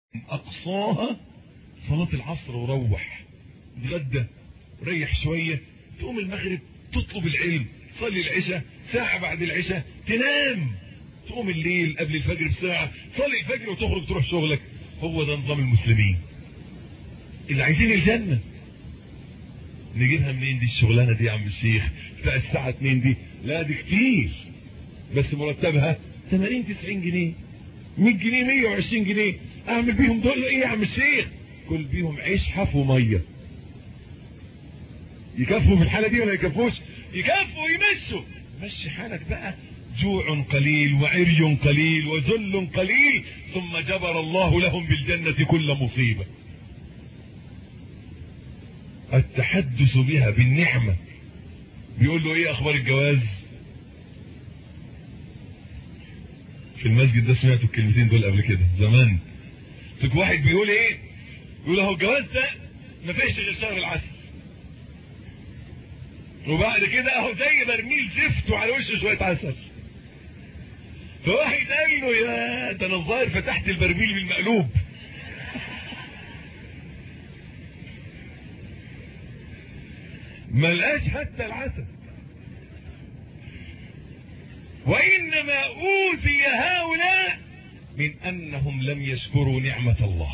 اقصاها صلاة العصر وروح تغدى وريح شوية، تقوم المغرب تطلب العلم، تصلي العشاء ساعة بعد العشاء، تنام، تقوم الليل قبل الفجر بساعة، تصلي الفجر وتخرج تروح شغلك. هو ده نظام المسلمين اللي عايزين الجنة. نجيبها منين دي الشغلانة دي يا عم الشيخ بتاع الساعة 2 دي؟ لا دي كتير، بس مرتبها 80 90 جنيه 100 جنيه 120 جنيه. اعمل بيهم دول ايه يا عم الشيخ؟ كل بيهم عيش حف وميه. يكفوا في الحالة دي ولا يكفوش؟ يكفوا يمشوا. مشي حالك بقى، جوع قليل وعري قليل وذل قليل، ثم جبر الله لهم بالجنة كل مصيبة. التحدث بها بالنعمة. بيقول له ايه اخبار الجواز؟ في المسجد ده سمعتوا الكلمتين دول قبل كده زمان. تك واحد بيقول ايه؟ يقول اهو الجواز ده ما فيش غير شهر العسل، وبعد كده اهو زي برميل زفت وعلى وشه شويه عسل. فواحد قال له يا ده انا الظاهر فتحت البرميل بالمقلوب. ما لقاش حتى العسل. وانما اوذي هؤلاء من انهم لم يشكروا نعمة الله،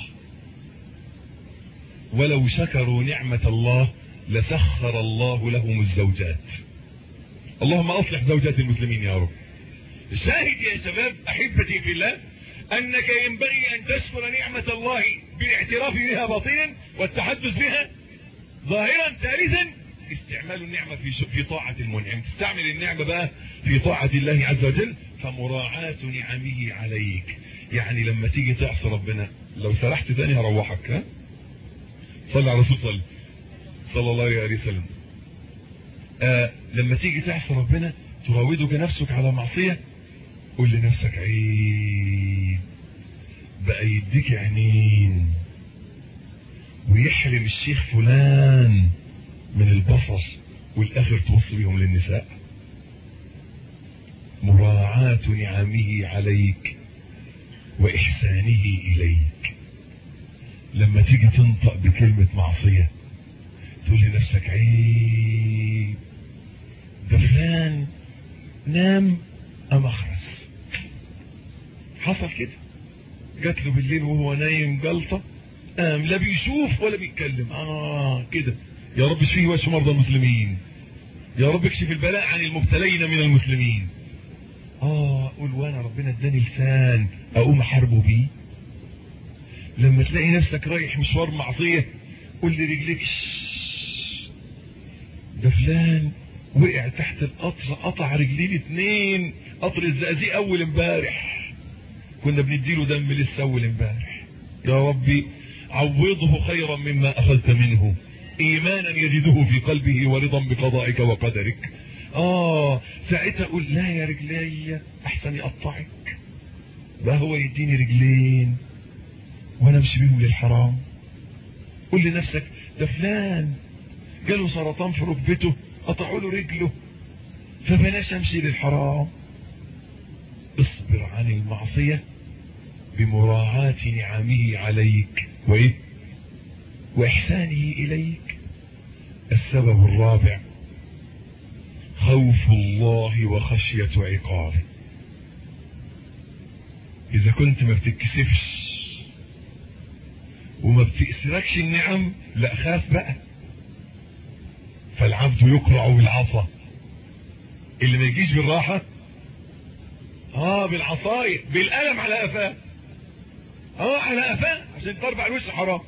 ولو شكروا نعمة الله لسخر الله لهم الزوجات. اللهم اصلح زوجات المسلمين يا رب. الشاهد يا شباب احبتي في الله انك ينبغي ان تشكر نعمة الله بالاعتراف بها باطنا والتحدث بها ظاهرا. ثالثا استعمال النعمة في طاعة المنعم. تستعمل النعمة بقى في طاعة الله عز وجل. فمراعاة نعمه عليك، يعني لما تيجي تعصي ربنا، لو سرحت تاني هروحك، ها؟ صلى على الرسول صلى الله عليه وسلم. لما تيجي تعصي ربنا تراودك نفسك على معصية، قول لنفسك عيب بقى يديك عينين ويحرم الشيخ فلان من البصر والاخر توص بيهم للنساء. مراعاة نعمه عليك واحسانه اليك. لما تيجي تنطق بكلمة معصية تقول لنفسك عيب ده فلان نام ام اخرس. حصل كده، جات له بالليل وهو نايم جلطة، قام لا بيشوف ولا بيتكلم. كده. يا رب اشفيه واشف مرضى المسلمين. يا رب اكشف البلاء عن المبتلين من المسلمين. قول وانا ربنا اداني لسان اقوم احاربه بيه. لما تلاقي نفسك رايح مشوار معصية قول لرجلك ده فلان وقع تحت القطر قطع رجلين 2. قطر الزقازيق اول امبارح كنا بنديله دم لسه اول امبارح. يا ربي عوضه خيرا مما اخذت منه، ايمانا يجده في قلبه ورضا بقضائك وقدرك. ساعتها قول لا يا رجلي احسن يقطعك بقى، هو يديني رجلين وانا امشي بيهم للحرام. قول لنفسك ده فلان جاله سرطان في ركبته قطعوا له رجله فبلاش امشي للحرام. اصبر عن المعصية بمراعاة نعمه عليك واحسانه اليك. السبب الرابع خوف الله وخشية عقابه. اذا كنت ما بتتكسفش وما بتأسركش النعم، لا خاف بقى. فالعبد يقرع بالعصا. اللي ما يجيش بالراحة بالعصاية بالقلم على قفاه. على قفاه عشان تربع الوش حرام.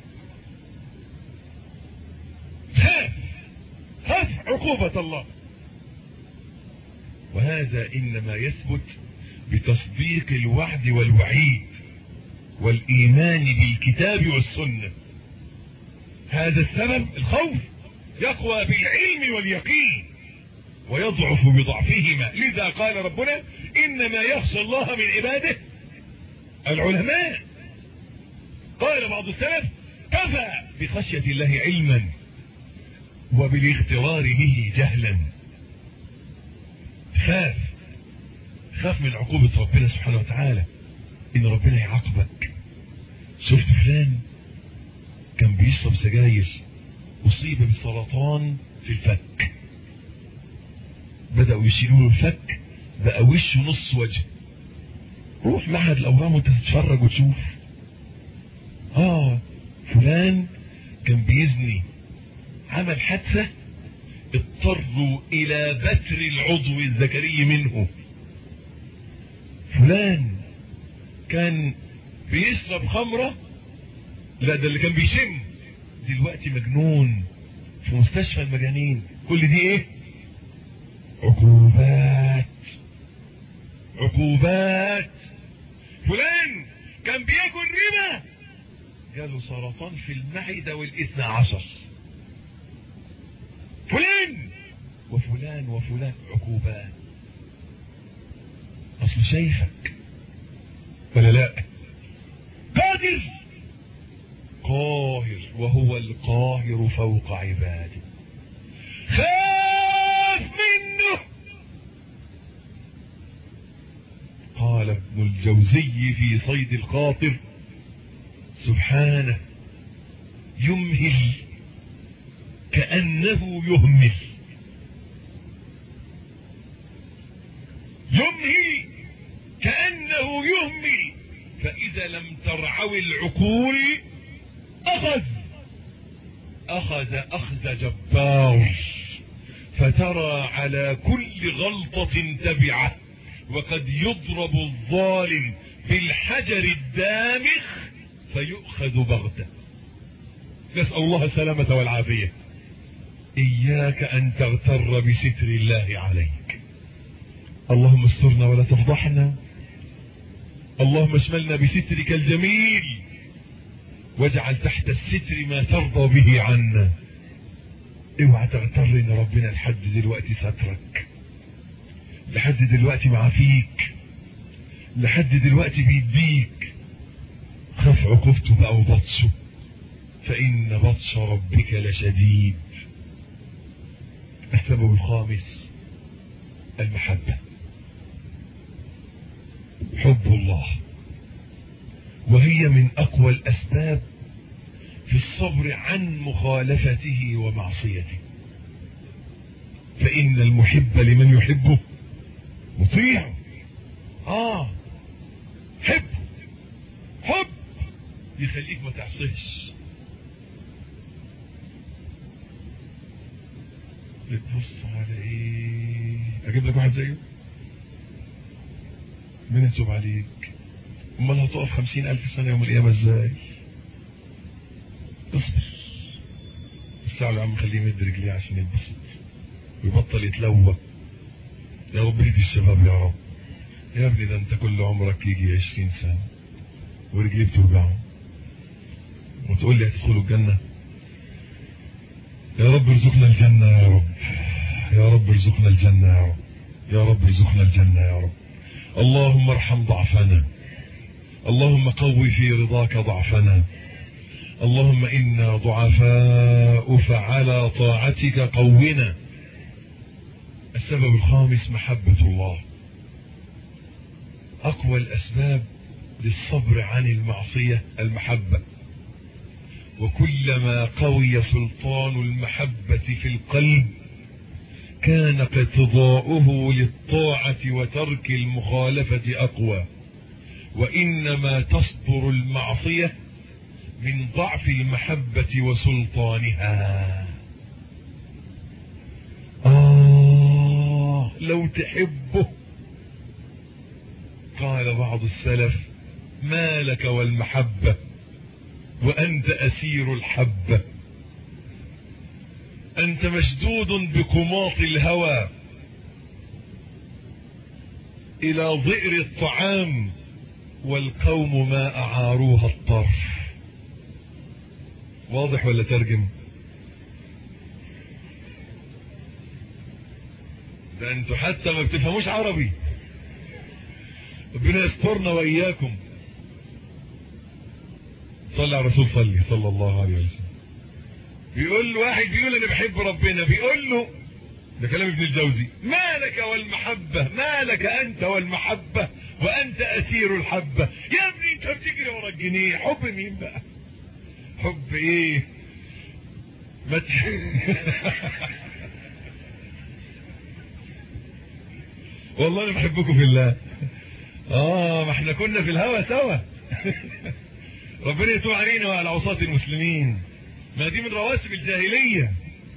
خاف عقوبة الله. وهذا انما يثبت بتصديق الوعد والوعيد والايمان بالكتاب والسنة. هذا السبب الخوف يقوى بالعلم واليقين ويضعف بضعفهما. لذا قال ربنا انما يخشى الله من عباده العلماء. قال بعض السلف كفى بخشية الله علما وبالاغترار به جهلا. خاف من عقوبة ربنا سبحانه وتعالى، ان ربنا يعاقبك. شفت فلان كان بيشرب سجاير، اصيب بسرطان في الفك، بدأوا يشيلوا له الفك، بقى وشه نص وجه. روح معهد الاورام وانت تتفرج وتشوف. فلان كان بيزني، عمل حادثة، اضطروا الى بتر العضو الذكري منه. فلان كان بيشرب خمرة، لا ده اللي كان بيشم، دلوقتي مجنون في مستشفى المجانين. كل دي ايه؟ عقوبات. عقوبات. فلان كان بياكل ربا، جاله سرطان في المعدة والاثنى عشر. فلان وفلان وفلان، عقوبات. اصل شايفك ولا لا؟ قادر، قاهر، وهو القاهر فوق عباده. خاف منه. قال ابن الجوزي في صيد الخاطر: سبحانه يمهل كأنه يهمل. يمهل كأنه يهمل، فإذا لم ترعوي العقول أخذ جبار، فترى على كل غلطة تبعة، وقد يضرب الظالم بالحجر الدامخ فيؤخذ بغتة. نسأل الله السلامة والعافية. إياك أن تغتر بستر الله عليك. اللهم استرنا ولا تفضحنا، اللهم اشملنا بسترك الجميل، واجعل تحت الستر ما ترضى به عنا. اوعى تغتر ان ربنا لحد دلوقتي سترك، لحد دلوقتي معافيك، لحد دلوقتي بيديك. خاف عقوبته بقى وبطشه، فإن بطش ربك لشديد. السبب الخامس المحبة، حب الله، وهي من أقوى الأسباب في الصبر عن مخالفته ومعصيته. فإن المحب لمن يحبه مطيع. حب يخليك ما تعصيش. بتبص على ايه؟ اجيب لك واحد زيه؟ مين يتوب عليك؟ امال هتقف 50,000 سنة يوم القيامة ازاي؟ اصبر. الساعة يا عم خليه يمد رجليه عشان يتبسط ويبطل يتلوى. يا رب اهدي الشباب يا رب. يا ابني ده انت كل عمرك يجي 20 سنة ورجليه بتوجعه وتقول لي هتدخلوا الجنة. يا رب ارزقنا الجنة يا رب، يا رب ارزقنا الجنة يا رب، يا رب ارزقنا الجنة يا رب. اللهم ارحم ضعفنا، اللهم قوي في رضاك ضعفنا، اللهم إنا ضعفاء فعلى طاعتك قونا. السبب الخامس محبة الله، أقوى الأسباب للصبر عن المعصية المحبة. وكلما قوي سلطان المحبة في القلب كان اقتضاؤه للطاعة وترك المخالفة أقوى. وإنما تصبر المعصية من ضعف المحبة وسلطانها. لو تحبه، قال بعض السلف: ما لك والمحبة وأنت أسير الحبة. أنت مشدود بقماط الهوى إلى ضئر الطعام، والقوم ما أعاروها الطرف. واضح ولا ترجم؟ ده انتوا حتى ما بتفهموش عربي. ربنا يسترنا وإياكم. صلى على الرسول صلى الله عليه وسلم. بيقول له واحد بيقول انا بحب ربنا، بيقول له، ده كلام ابن الجوزي: ما لك والمحبة، ما لك انت والمحبة وانت اسير الحبة. يا ابني انت بتجري ورا الجنيه، حب مين بقى؟ حب ايه؟ والله انا بحبكم في الله. ما احنا كنا في الهوى سوا. ربنا يتوب علينا وعلى عصاة المسلمين. ما دي من رواسب الجاهلية.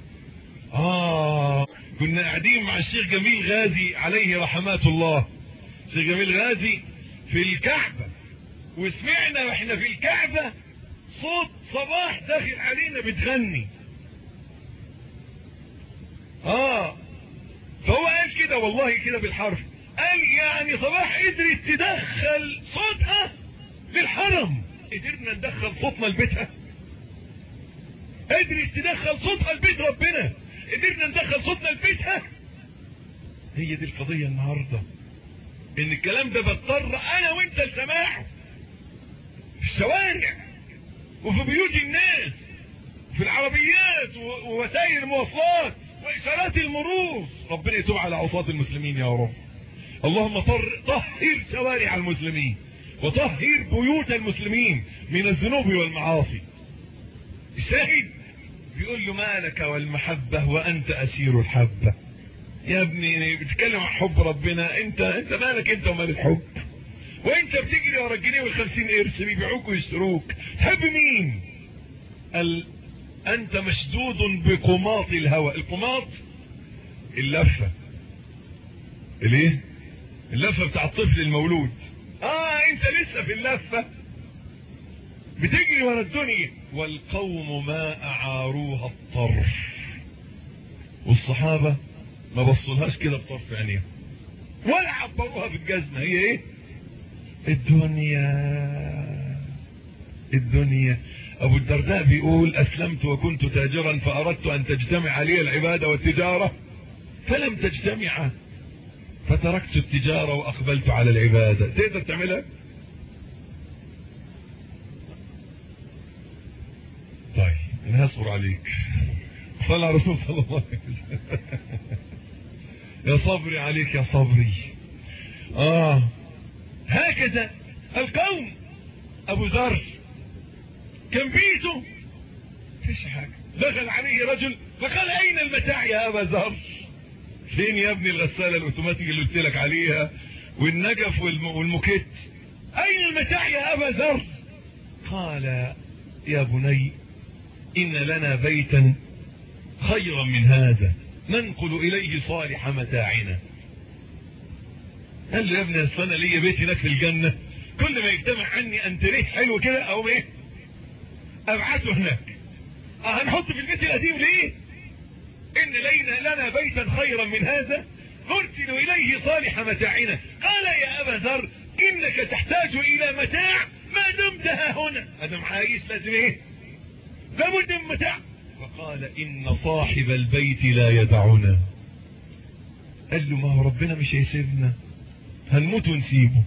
كنا قاعدين مع الشيخ جميل غازي عليه رحمات الله. الشيخ جميل غازي في الكعبة، وسمعنا واحنا في الكعبة صوت صباح داخل علينا بتغني. فهو قال كده والله كده بالحرف، قال يعني صباح قدرت تدخل صوتها للحرم، قدرنا ندخل صوتنا لبيتها. قدرت تدخل صوتها لبيت ربنا، قدرنا ندخل صوتنا لبيتها. هي دي القضية النهاردة، ان الكلام ده بضطر انا وانت لسماعه في الشوارع وفي بيوت الناس وفي العربيات ووسائل المواصلات واشارات المرور. ربنا يتوب على عصاة المسلمين يا رب. اللهم طهر شوارع المسلمين وطهر بيوت المسلمين من الذنوب والمعاصي. الشاهد بيقول له ما لك والمحبة وانت اسير الحبة. يا ابني بتتكلم عن حب ربنا، انت مالك انت ومال الحب؟ وانت بتجري ورا الجنيه والخمسين قرش بيبيعوك ويشتروك، تحب مين؟ قال انت مشدود بقماط الهوى. القماط اللفة، الايه؟ اللفة بتاع الطفل المولود. انت لسه في اللفة بتجري ورا الدنيا. والقوم ما اعاروها الطرف، والصحابة ما بصلهاش كده بطرف عينيهم ولا عبروها بالجزمة. هي ايه؟ الدنيا. ابو الدرداء بيقول اسلمت وكنت تاجرا فاردت ان تجتمع علي العبادة والتجارة فلم تجتمع فتركت التجارة واقبلت على العبادة. تقدر تعملها؟ طيب انا هصبر عليك. صلى على رسول صلى الله عليه وسلم. يا صبري عليك يا صبري. هكذا القوم. ابو ذر كان بيته فيش حاجة، دخل عليه رجل فقال اين المتاع يا ابا ذر؟ فين يا ابني الغسالة الاوتوماتيك اللي قلت لك عليها والنجف والموكيت؟ اين المتاع يا ابا ذر؟ قال يا بني ان لنا بيتا خيرا من هذا ننقل اليه صالح متاعنا. قال له يا ابني اصل انا ليا بيت هناك في الجنه، كل ما يجتمع عني انتريه حلو كده او ايه ابعته هناك. هنحط في البيت القديم ليه؟ ان لنا بيتا خيرا من هذا نرسل اليه صالح متاعنا. قال يا ابا ذر انك تحتاج الى متاع ما دمت ها هنا. ادم عايش لازم ايه؟ لابد من متاع. فقال ان صاحب البيت لا يدعنا. قال له ما هو ربنا مش هيسيبنا، هنموت ونسيبه.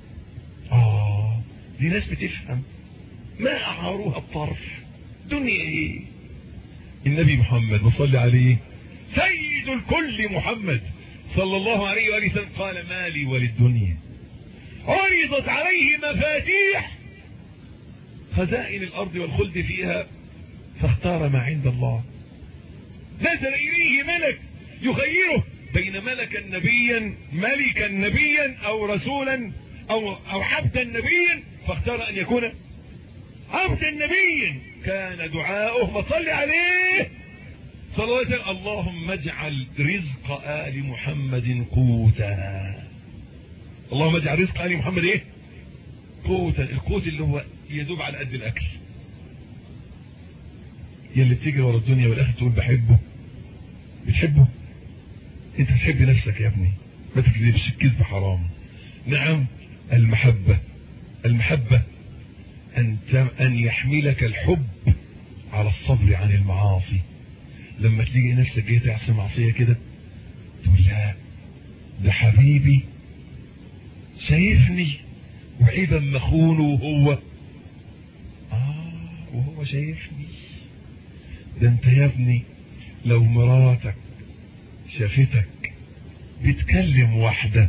دي ناس بتفهم. ما اعاروها الطرف. دنيا ايه؟ النبي محمد نصلي عليه سيد الكل محمد صلى الله عليه وآله وسلم قال مالي وللدنيا عرضت عليه مفاتيح خزائن الارض والخلد فيها فاختار ما عند الله. نزل اليه ملك يخيره بين ملكا نبيا او رسولا او عبدا نبيا، فاختار ان يكون عبدا نبيا. كان دعاؤه ما صلي عليه صلى الله عليه وسلم اللهم اجعل رزق آل محمد قوتا. اللهم اجعل رزق آل محمد ايه؟ قوتا. القوت اللي هو يدوب على قد الاكل. يلي بتجري ورا الدنيا والاخر تقول بحبه، بتحبه؟ انت بتحب نفسك يا ابني، ما تكذبش، الكذب حرام. نعم المحبة ان يحملك الحب على الصبر عن المعاصي. لما تلاقي نفسك جاي تعصي معصية كده تقول لا ده حبيبي شايفني وعيبا مخونه وهو شايفني. ده انت يا ابني لو مراتك شافتك بتكلم واحدة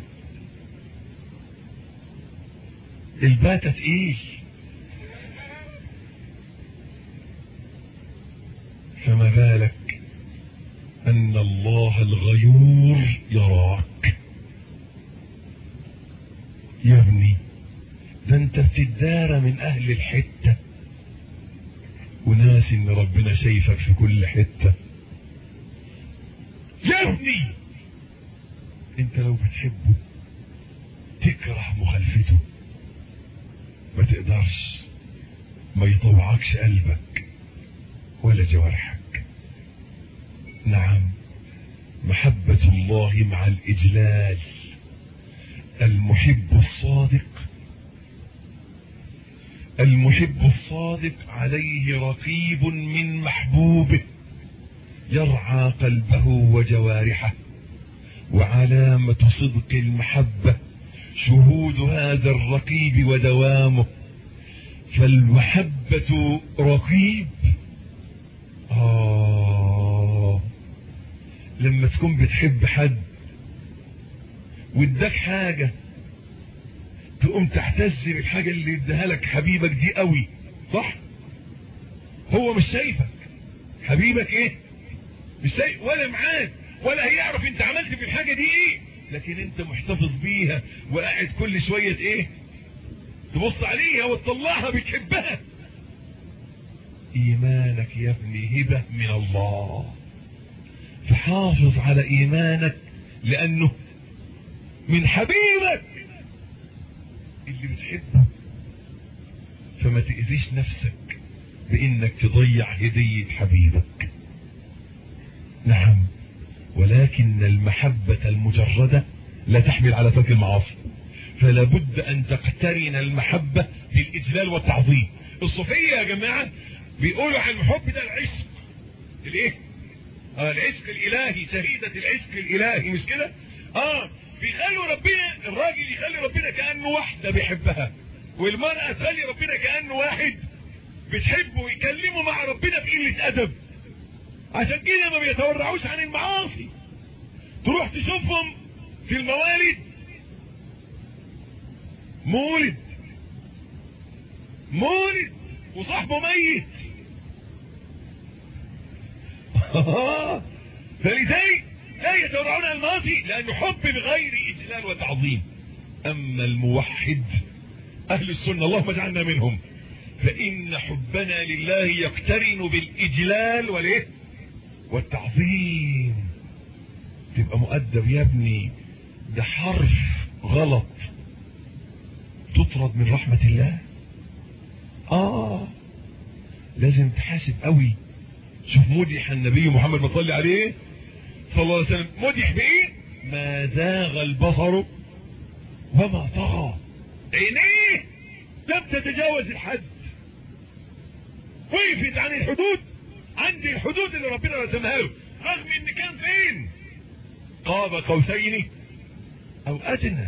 الباتة تقيل. فما بالك أن الله الغيور يراك. يا ابني ده انت بتدار من أهل الحتة وناس ان ربنا شايفك في كل حتة. يا ابني انت لو بتحبه تكره مخالفته، ما تقدرش، ما يطوعكش قلبك ولا جوارحك. نعم، محبة الله مع الإجلال. المحب الصادق عليه رقيب من محبوبه يرعى قلبه وجوارحه. وعلامة صدق المحبة شهود هذا الرقيب ودوامه. فالمحبة رقيب. لما تكون بتحب حد واداك حاجة تقوم تعتز بالحاجة اللي اداها لك حبيبك دي قوي، صح؟ هو مش شايفك حبيبك ايه، مش شايف ولا معاك ولا هيعرف انت عملت في الحاجة دي ايه، لكن انت محتفظ بيها وقاعد كل شوية ايه تبص عليها وتطلعها، بتحبها. ايمانك يا ابني هبة من الله، فحافظ على ايمانك لانه من حبيبك اللي بتحبه. فما تأذيش نفسك بانك تضيع هدية حبيبك. نعم، ولكن المحبة المجردة لا تحمل على ترك المعاصي، فلا بد ان تقترن المحبة بالاجلال والتعظيم. الصوفية يا جماعة بيقولوا عن الحب ده العشق الايه، العشق الالهي، شهيدة العشق الالهي، مش كده؟ بيخلوا ربنا، الراجل يخلي ربنا كأنه واحدة بيحبها، والمرأة تخلي ربنا كأنه واحد بتحبه، ويكلموا مع ربنا بقلة ادب. عشان كده ما بيتورعوش عن المعاصي. تروح تشوفهم في الموالد، مولد وصاحبه ميت. فلذلك لا يتورعون عن المعاصي لانه حب بغير اجلال وتعظيم. اما الموحد اهل السنة اللهم اجعلنا منهم، فان حبنا لله يقترن بالاجلال والايه والتعظيم. تبقى مؤدب يا ابني، ده حرف غلط تطرد من رحمة الله. لازم تحاسب قوي. شوف مدح النبي محمد ما صلى عليه صلى الله عليه وسلم، مدح بايه؟ ما زاغ البصر وما طغى. عينيه لم تتجاوز الحد، وقفت عن الحدود، عند الحدود اللي ربنا رسمها له، رغم ان كان فين؟ قاب قوسين او ادنى.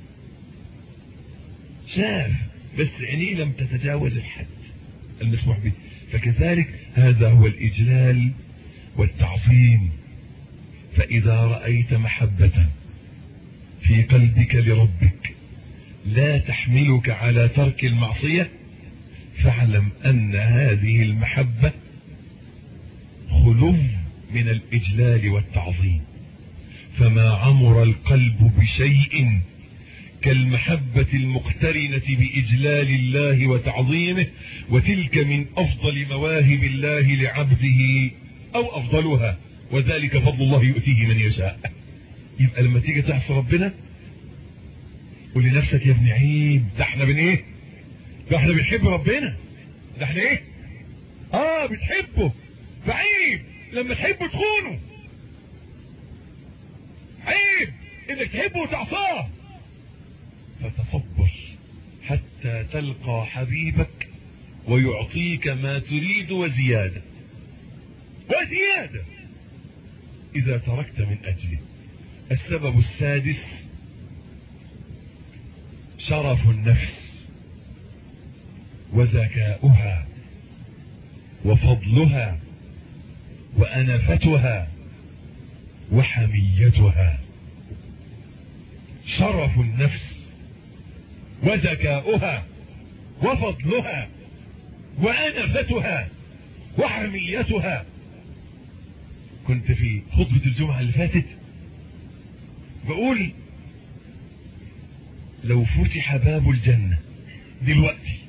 شاف بس عينيه لم تتجاوز الحد المسموح به. فكذلك هذا هو الإجلال والتعظيم. فإذا رأيت محبة في قلبك لربك لا تحملك على ترك المعصية، فاعلم أن هذه المحبة خلو من الإجلال والتعظيم. فما عمر القلب بشيء كالمحبة المقترنة بإجلال الله وتعظيمه، وتلك من أفضل مواهب الله لعبده أو أفضلها، وذلك فضل الله يؤتيه من يشاء. يبقى لما تيجي تعصي ربنا قول لنفسك يا ابن عيب، ده احنا ايه؟ ده احنا بنحب ربنا، ده احنا ايه؟ بتحبه، فعيب لما تحبه تخونه، عيب انك تحبه وتعصاه. فتصبر حتى تلقى حبيبك ويعطيك ما تريد وزيادة إذا تركت من أجله. السبب السادس شرف النفس وذكاؤها وفضلها وأنفتها وحميتها. شرف النفس وذكاؤها وفضلها وأنفتها وحميتها. كنت في خطبة الجمعة اللي فاتت بقول لو فتح باب الجنة دلوقتي،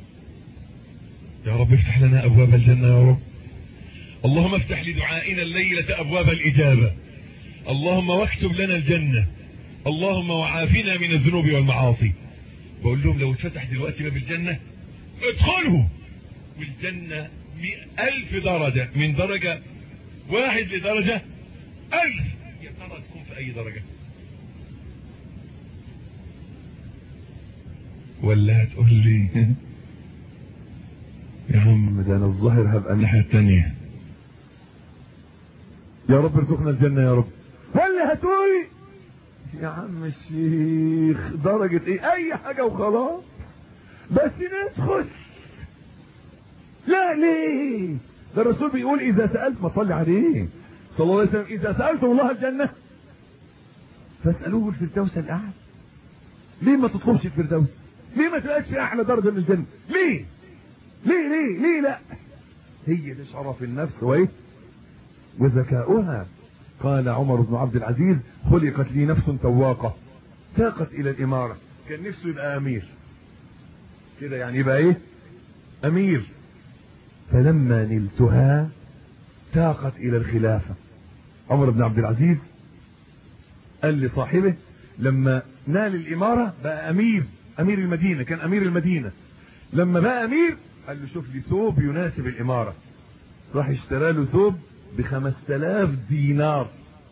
يا رب افتح لنا ابواب الجنة يا رب. اللهم افتح لدعائنا الليلة ابواب الاجابة. اللهم واكتب لنا الجنة. اللهم وعافنا من الذنوب والمعاصي. بقول لهم لو اتفتح دلوقتي باب الجنة ادخلوا، والجنة 100,000 درجة، من درجة 1 لدرجة 1000. يا ترى تكون في اي درجة؟ ولا هتقول لي يا عم ده انا الظاهر هبقى الناحية التانية، يا رب ارزقنا الجنة يا رب. ولا هتقول يا عم الشيخ درجة ايه؟ اي حاجة وخلاص بس ندخل. لا ليه؟ ده الرسول بيقول اذا سألت، ما صلي عليه صلى الله عليه وسلم، اذا سألتم الله الجنة فاسألوه الفردوس الاعلى. ليه ما تطلبش الفردوس؟ ليه ما تبقاش في اعلى درجة من الجنة؟ ليه ليه ليه ليه؟ لا، هي دي شرف النفس وايه وذكاؤها. قال عمر بن عبد العزيز خلقت لي نفس تواقة تاقت الى الامارة. كان نفسه يبقى امير كده، يعني يبقى ايه؟ امير. فلما نلتها تاقت الى الخلافة. عمر بن عبد العزيز قال لصاحبه لما نال الامارة بقى امير المدينة، كان امير المدينة. لما بقى امير قال له شوف لي ثوب يناسب الامارة. راح اشترى له ثوب ب5000 دينار.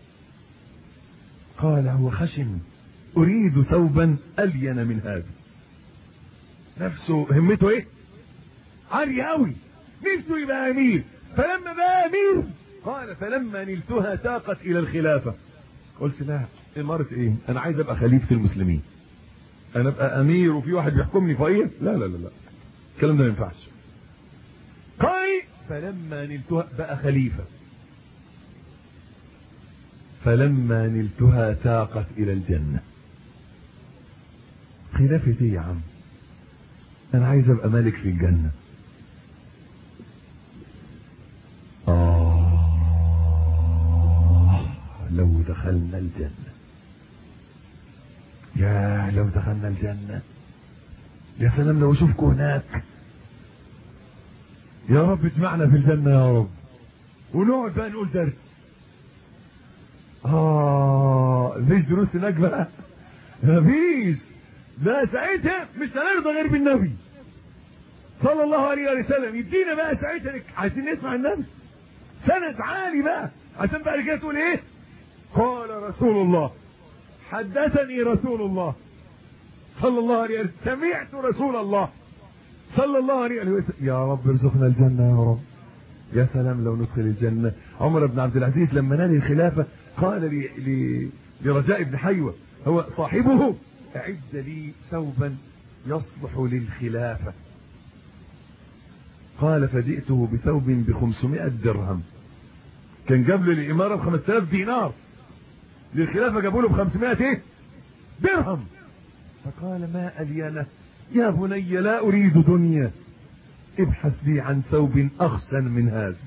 قال هو خشن، اريد ثوبا الين من هذا. نفسه همته ايه؟ عالية قوي، نفسه يبقى امير. فلما بقى امير قال فلما نلتها تاقت الى الخلافة. قلت لا، امارة ايه؟ انا عايز ابقى خليفة المسلمين. انا ابقى امير وفي واحد بيحكمني فقير؟ لا لا لا لا، الكلام ده ما ينفعش. قال فلما نلتها بقى خليفة. فلما نلتها تاقت الى الجنة. خلافة ايه يا عم؟ انا عايز ابقى ملك في الجنة. لو دخلنا الجنة، يا لو دخلنا الجنة، يا سلام لو اشوفكم هناك. يا رب اجمعنا في الجنة يا رب، ونقعد بقى نقول درس. مفيش دروس هناك بقى، مفيش. ده ساعتها مش هنرضى غير بالنبي صلى الله عليه وسلم. يدينا بقى ساعتها عايزين نسمع النبي سند عالي بقى، عشان بعد كده تقول ايه؟ قال رسول الله، حدثني رسول الله صلى الله عليه وسلم، سمعت رسول الله صلى الله عليه وسلم. يا رب ارزقنا الجنة يا رب. يا سلام لو ندخل الجنة. عمر بن عبد العزيز لما نال الخلافة قال لرجاء بن حيوة هو صاحبه اعد لي ثوبا يصلح للخلافة. قال فجئته بثوب ب500 درهم. كان جاب له الإمارة ب5000 دينار، للخلافة جابوا له ب500 ايه؟ درهم. فقال ما ألينه يا بني لا أريد دنيا، ابحث لي عن ثوب أخسن من هذا.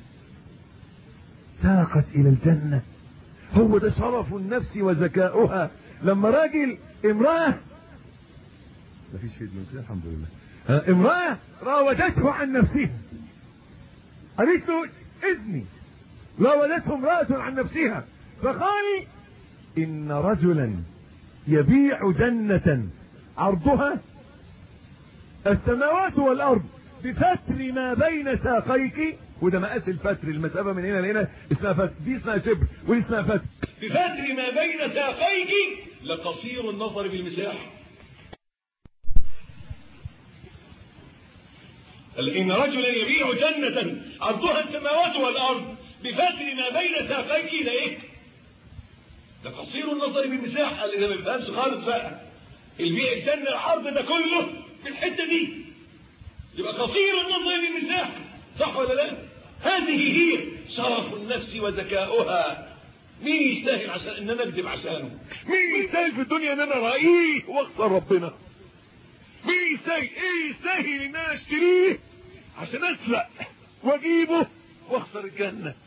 تاقت إلى الجنة. هو ده شرف النفس وذكاؤها. لما راجل امرأة، مفيش فيديو الحمد لله، امرأة راودته عن نفسها، قالت له اذني، راودته امرأة عن نفسها، فقال إن رجلا يبيع جنة عرضها السماوات والأرض بفتر ما بين ساقيك. وده مقاس الفتر، المسافة من هنا لهنا اسمها فتر، دي اسمها شبر ودي اسمها فتر. بفتر ما بين ساقيك لقصير النظر بالمساح. إن رجلا يبيع جنة عرضها السماوات والأرض بفتر ما بين ساقيك لإيه؟ لقصير النظر بالمساح. قال إذا ما بيفهمش خالص بقى، البيع الجنة العرض ده كله في الحتة دي، يبقى قصير النظر بالمساح، صح ولا لا؟ هذه هي شرف النفس وذكاؤها. مين يستاهل عشان ان انا اكذب عشانه؟ مين يستاهل في الدنيا ان انا رأيه واخسر ربنا؟ مين يستاهل؟ ايه يستاهل ان انا اشتريه عشان اسرق واجيبه واخسر الجنة؟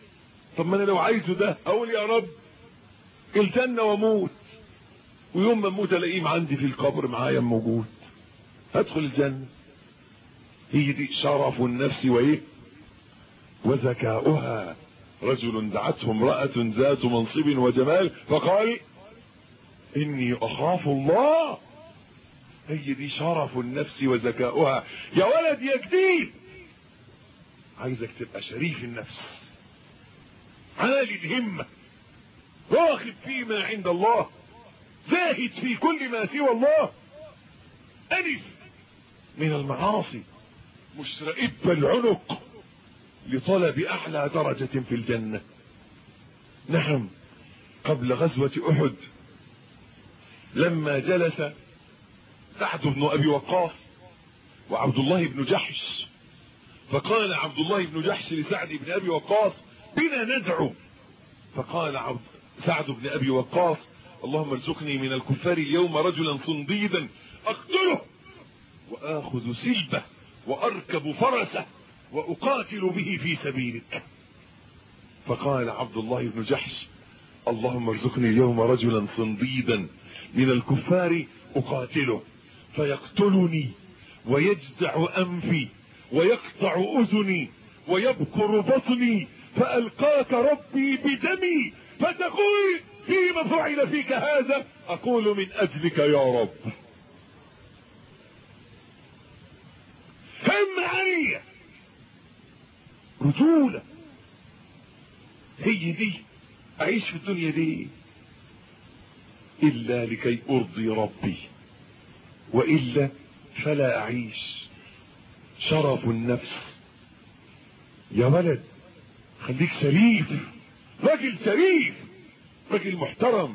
طب ما انا لو عايزه ده اقول يا رب الجنة واموت، ويوم ما اموت الاقيه عندي في القبر معايا موجود، هدخل الجنة. هي دي شرف النفس وايه وذكاؤها. رجل دعته امرأة ذات منصب وجمال فقال اني اخاف الله. هي دي شرف النفس وذكاؤها. يا ولد يا جديد، عايزك تبقى شريف النفس، عالي الهمة، راغب فيما عند الله، زاهد في كل ما سوى الله، أنف من المعاصي، مشرئب العنق لطلب أعلى درجة في الجنة. نعم، قبل غزوة أحد لما جلس سعد بن أبي وقاص وعبد الله بن جحش، فقال عبد الله بن جحش لسعد بن أبي وقاص بنا ندعو، فقال سعد بن أبي وقاص اللهم ارزقني من الكفار اليوم رجلا صنديدا أقتله وآخذ سلبه وأركب فرسه وأقاتل به في سبيلك. فقال عبد الله بن جحش اللهم ارزقني اليوم رجلا صنديدا من الكفار أقاتله فيقتلني ويجدع أنفي ويقطع أذني ويبكر بطني فألقاك ربي بدمي فتقول فيما فعل فيك هذا؟ أقول من أجلك يا رب. هم علي رجولة. هي دي أعيش في الدنيا دي إلا لكي أرضي ربي، وإلا فلا أعيش. شرف النفس. يا ولد خليك شريف، راجل شريف، راجل محترم.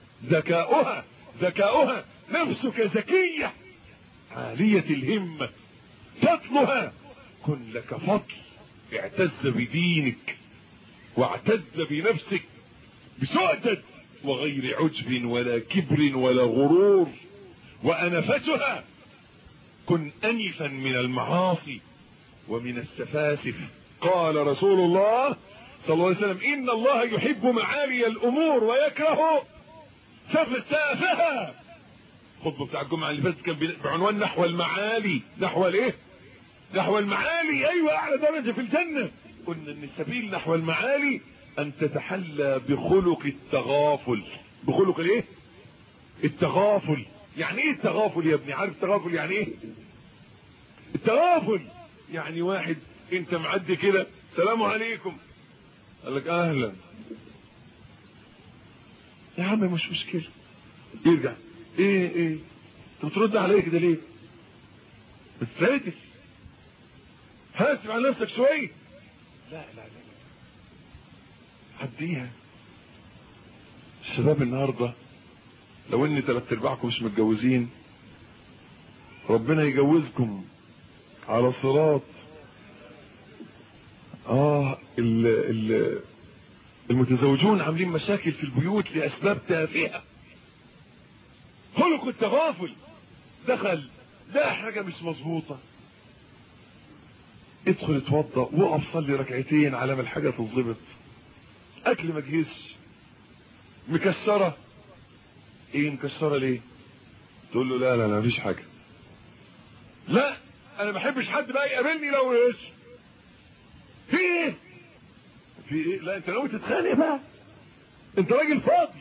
ذكاؤها نفسك ذكية عالية الهمة، فضلها كن لك فضل. اعتز بدينك واعتز بنفسك بسؤدد وغير عجب ولا كبر ولا غرور. وأنفتها كن أنفا من المعاصي ومن السفاسف. قال رسول الله صلى الله عليه وسلم إن الله يحب معالي الأمور ويكره سفسافها. خطبة بتاع الجمعة اللي فاتت كان بعنوان نحو المعالي. نحو الايه؟ نحو المعالي. ايوه، اعلى درجة في الجنة. قلنا ان السبيل نحو المعالي ان تتحلى بخلق التغافل. بخلق الايه؟ التغافل. يعني ايه التغافل يا ابني؟ عارف التغافل يعني ايه؟ التغافل يعني واحد انت معدي كده السلام عليكم، قال لك اهلا يا عم مش مشكلة، يرجع ايه انت بترد عليا كده ليه؟ بتفاتش، حاسب على نفسك شوية. لا عديها. الشباب النهارده لو ان 3/4 مش متجوزين ربنا يجوزكم على صراط. المتزوجون عاملين مشاكل في البيوت لاسباب تافهه. خلق التغافل. دخل ده حاجه مش مظبوطه، ادخل اتوضى وقف صلي ركعتين على ما الحاجه تتظبط. اكل ما تجهزش، مكسره. ايه مكسره ليه؟ تقول له لا مفيش حاجه. لا انا ما بحبش حد بقى يقابلني لو ايش في ايه لا انت ناوي تتخانق بقى، انت راجل فاضي.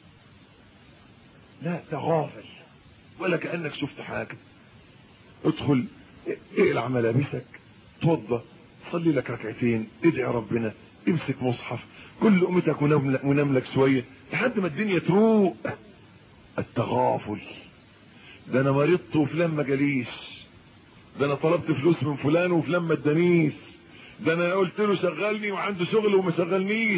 لا تغافل ولا كأنك شفت حاجة. ادخل اقلع ملابسك، توضى، صلي لك ركعتين، ادعي ربنا، امسك مصحف، كل قمتك ونام لك شوية لحد ما الدنيا تروق. التغافل. ده انا مرضت وفلان ما جاليش، ده انا طلبت فلوس من فلان وفلان ما ادانيش، ده انا قلت له شغلني وعنده شغل وما شغلنيش.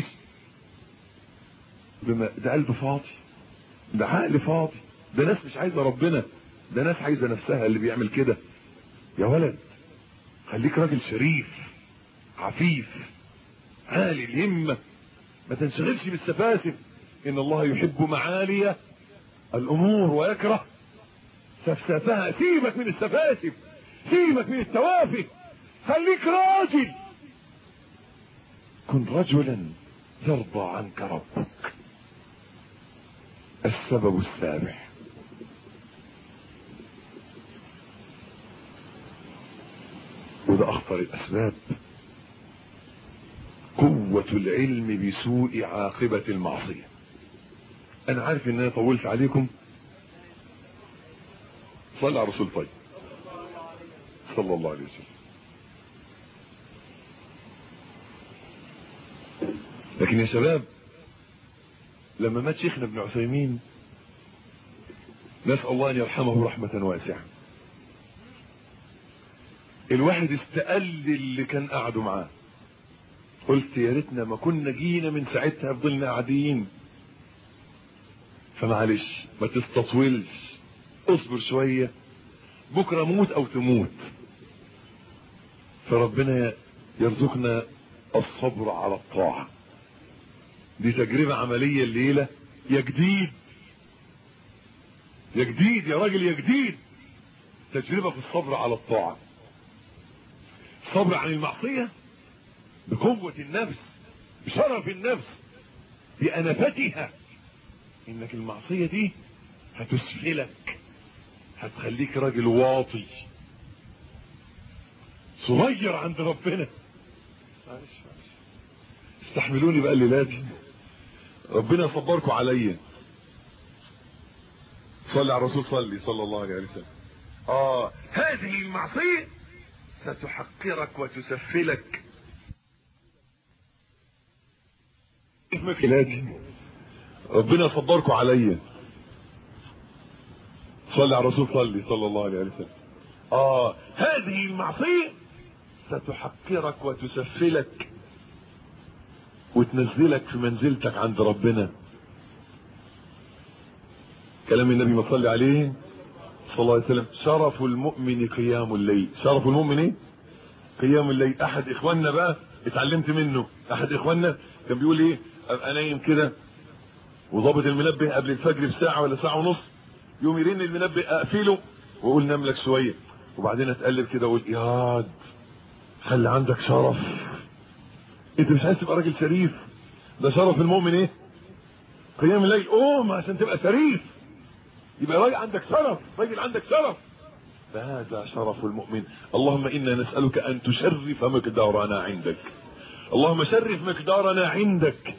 ده قلب فاضي، ده عقل فاضي، ده ناس مش عايزه ربنا، ده ناس عايزه نفسها اللي بيعمل كده. يا ولد خليك راجل شريف عفيف عالي الهمه، ما تنشغلش بالسفاسف. ان الله يحب معالي الامور ويكره سفسافها. سيبك من السفاسف، سيبك من التوافه، خليك راجل. كن رجلا يرضى عنك ربك. السبب السابع، وده اخطر الاسباب، قوة العلم بسوء عاقبة المعصية. انا عارف ان انا طولت عليكم، صلى على رسول طيب صلى الله عليه وسلم. لكن يا شباب، لما مات شيخنا ابن عثيمين، نسأل الله ان يرحمه رحمة واسعة، الواحد استقل اللي كان قاعده معاه. قلت يا ريتنا ما كنا جينا من ساعتها، فضلنا قاعدين. فمعلش ما تستطولش، اصبر شوية، بكرة موت او تموت. فربنا يرزقنا الصبر على الطاعة. دي تجربة عملية الليلة. يا جديد يا جديد يا راجل يا جديد، تجربة في الصبر على الطاعة. صبر عن المعصية بقوة النفس، بشرف النفس، بأنفتها. انك المعصية دي هتسفلك، هتخليك راجل واطي صغير عند ربنا. استحملوني بقى الليلاتي، ربنا يصبركم عليا. صلي على الرسول، صلى الله عليه وسلم. هذه المعصية ستحقرك وتسفلك. ربنا يصبركم عليا. صلي على الرسول، صلى الله عليه وسلم. هذه المعصية ستحقرك وتسفلك وتنزلك في منزلتك عند ربنا. كلام النبي ما صلي عليه صلى الله عليه وسلم: شرف المؤمن قيام الليل. شرف المؤمن ايه؟ قيام الليل. احد اخواننا بقى اتعلمت منه، احد اخواننا كان بيقول ايه: ابقى نايم كده وضابط المنبه قبل الفجر بساعة ولا ساعة ونص، يوم يرن المنبه اقفله واقول نام لك شوية، وبعدين اتقلب كده واقول ياد خلي عندك شرف، انت مش عايز تبقى راجل شريف؟ ده شرف المؤمن ايه؟ قيام الليل. قوم عشان تبقى شريف، يبقى راجل عندك شرف، راجل عندك شرف. فهذا شرف المؤمن. اللهم انا نسألك ان تشرف مقدارنا عندك، اللهم شرف مقدارنا عندك.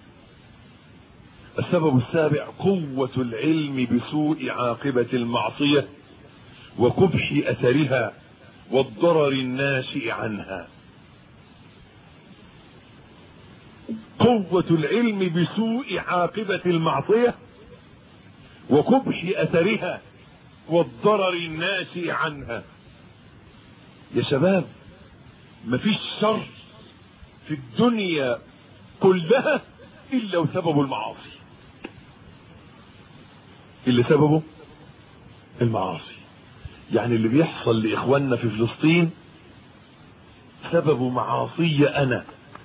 السبب السابع: قوة العلم بسوء عاقبة المعصية وقبح اثرها والضرر الناشئ عنها. قوة العلم بسوء عاقبة المعصية وقبح اثرها والضرر الناشئ عنها. يا شباب، مفيش شر في الدنيا كلها الا وسببه المعاصي، اللي سببه المعاصي. يعني اللي بيحصل لاخواننا في فلسطين سببه معاصي انا،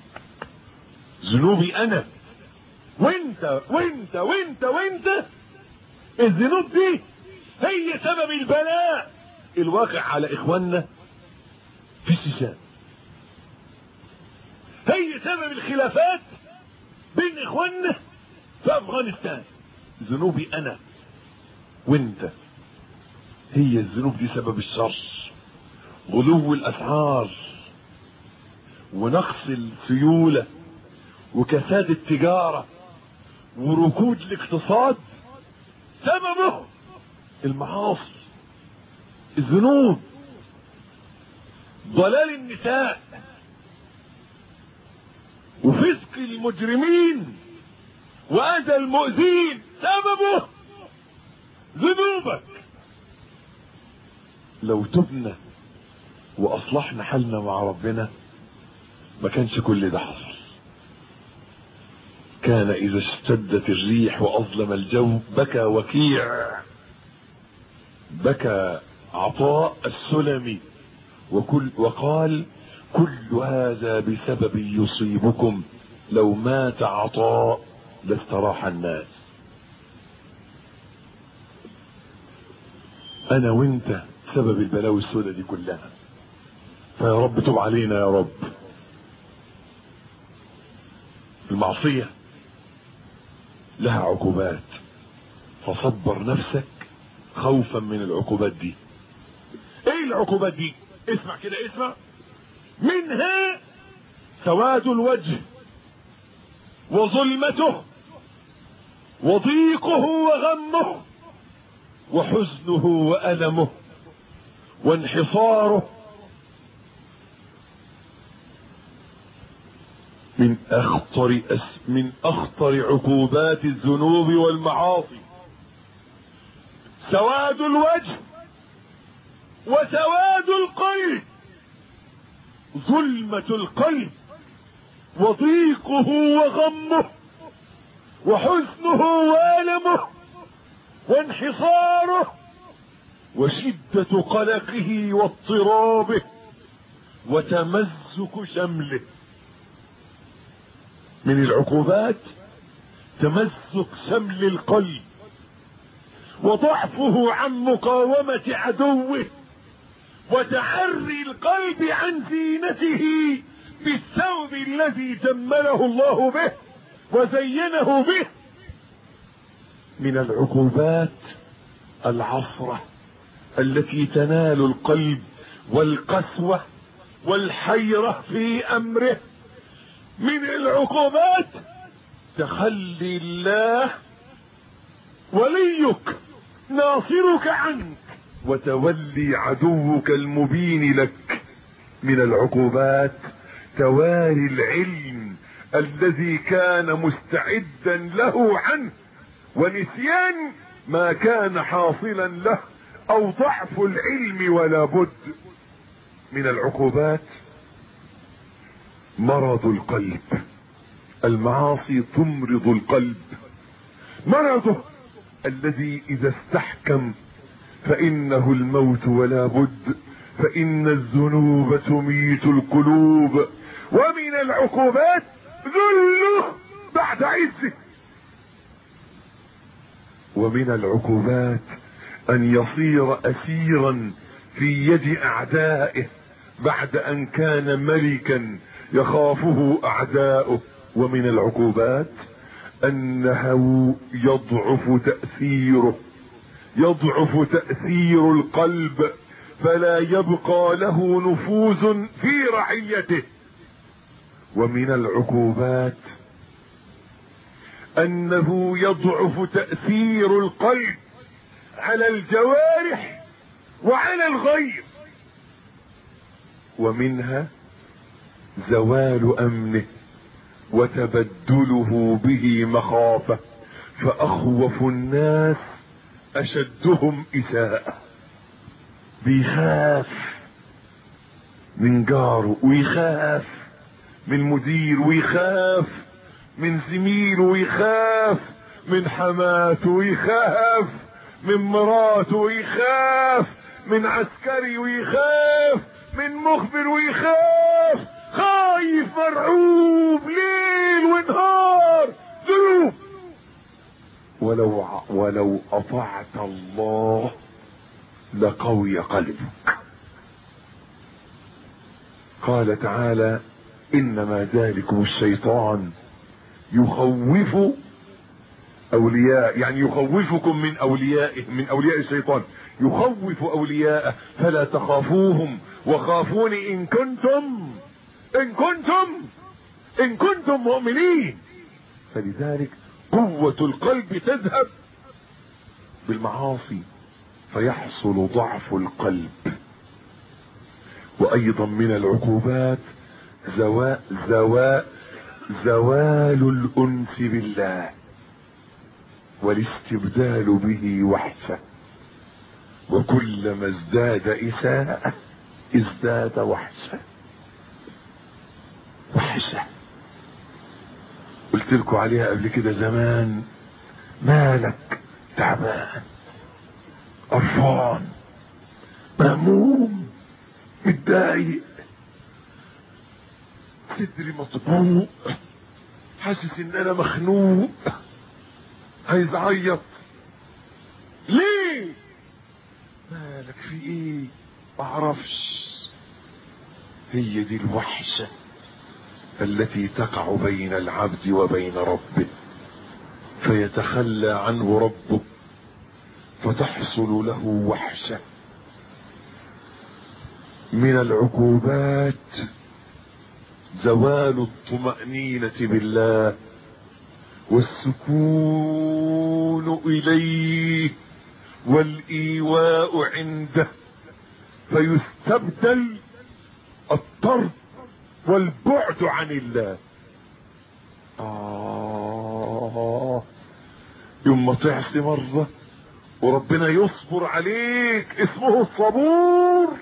ذنوبي انا، وانت وانت وانت وانت. الذنوب دي هي سبب البلاء الواقع على اخواننا في الشيشان، هي سبب الخلافات بين اخواننا في افغانستان. ذنوبي انا وانت، هي الذنوب دي سبب الشر. غلو الاسعار ونقص السيولة وكساد التجارة وركود الاقتصاد سببه المعاصي، الذنوب. ضلال النساء وفسق المجرمين واذى المؤذين سببه ذنوبك. لو تبنا واصلحنا حالنا مع ربنا ما كانش كل ده حصل. كان اذا اشتدت الريح واظلم الجو بكى وكيع، بكى عطاء السلمي وقال: كل هذا بسبب يصيبكم، لو مات عطاء لاستراح الناس. انا وانت سبب البلاوي السوداء دي كلها، فيا رب تب علينا يا رب. المعصية لها عقوبات، فصبر نفسك خوفا من العقوبات دي. ايه العقوبات دي؟ اسمع كده، اسمع. منها سواد الوجه وظلمته وضيقه وغمه وحزنه وألمه وانحصاره. من أخطر عقوبات الذنوب والمعاصي سواد الوجه وسواد القلب، ظلمة القلب وضيقه وغمه وحزنه وألمه وانحصاره وشدة قلقه واضطرابه وتمزق شمله. من العقوبات تمزق شمل القلب وضعفه عن مقاومة عدوه وتحري القلب عن زينته بالثوب الذي جمله الله به وزينه به. من العقوبات العصرة التي تنال القلب والقسوة والحيرة في أمره. من العقوبات تخلي الله وليك ناصرك عنك وتولي عدوك المبين لك. من العقوبات تواري العلم الذي كان مستعدا له عنه ونسيان ما كان حاصلا له او ضعف العلم ولا بد. من العقوبات مرض القلب، المعاصي تمرض القلب، مرضه الذي اذا استحكم فانه الموت ولا بد، فان الذنوب تميت القلوب. ومن العقوبات ذله بعد عزه. ومن العقوبات ان يصير اسيرا في يد اعدائه بعد ان كان ملكا يخافه اعداؤه. ومن العقوبات انه يضعف تأثير القلب فلا يبقى له نفوذ في رعيته. ومن العقوبات انه يضعف تأثير القلب على الجوارح وعلى الغير. ومنها زوال امنه وتبدله به مخافة، فاخوف الناس اشدهم اساءة. بيخاف من جاره ويخاف من مدير ويخاف من زميل ويخاف من حماته ويخاف من مراته ويخاف من عسكري ويخاف من مخبر ويخاف، خايف مرعوب ليل ونهار ذنوب. ولو اطعت الله لقوي قلبك. قال تعالى انما ذلكم الشيطان يخوف اولياء، يعني يخوفكم من اوليائه، من اولياء الشيطان، يخوف اولياءه فلا تخافوهم وخافوني ان كنتم مؤمنين. فلذلك قوة القلب تذهب بالمعاصي فيحصل ضعف القلب. وايضا من العقوبات زوال الانس بالله والاستبدال به وحشة، وكلما ازداد اساءة ازداد وحشة. قلت لكم عليها قبل كده زمان. مالك تعبان قرفان مهموم متضايق صدري مطبوق حاسس ان انا مخنوق عايز اعيط. ليه؟ مالك في ايه؟ معرفش. هي دي الوحشة التي تقع بين العبد وبين ربه، فيتخلى عنه ربه فتحصل له وحشة. من العقوبات زوال الطمأنينة بالله والسكون إليه والإيواء عنده، فيستبدل الطرد والبعد عن الله. يوم ما تعصي مرة وربنا يصبر عليك، اسمه الصبور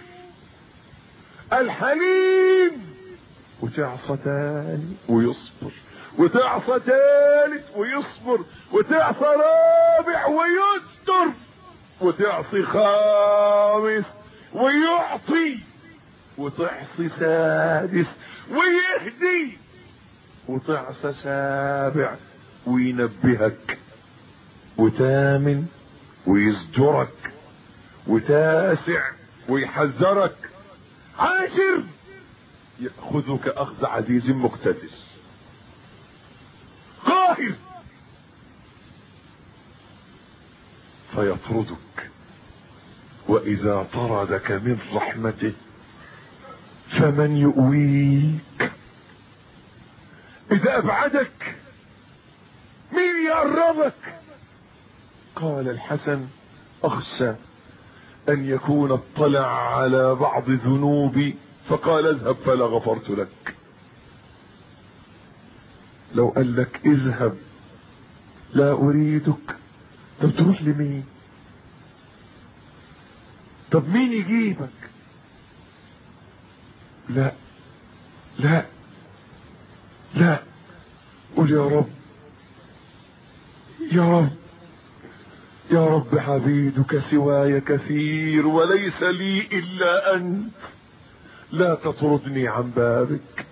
الحليم، وتعصى تاني ويصبر، وتعصى تالت ويصبر، وتعصى رابع ويستر، وتعصي خامس ويعطي، وتعصي سادس ويهدي، وتعصى سابع وينبهك، وثامن ويزجرك، وتاسع ويحذرك، عاشر يأخذك أخذ عزيز مقتدر قاهر فيطردك. وإذا طردك من رحمته فمن يؤويك؟ إذا أبعدك مين يقربك؟ قال الحسن: أخشى أن يكون اطلع على بعض ذنوبي فقال اذهب فلا غفرت لك. لو قال لك اذهب لا أريدك، طب تروح لمين؟ طب مين يجيبك؟ لا لا لا، قل يا رب يا رب يا رب، عبيدك سواي كثير وليس لي إلا أنت، لا تطردني عن بابك،